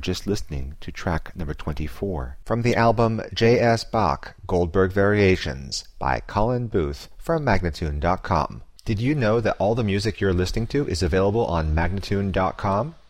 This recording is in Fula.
just listening to track number 24 from the album J.S. Bach Goldberg Variations by Colin Booth from Magnatune.com. Did you know that all the music you're listening to is available on Magnatune.com?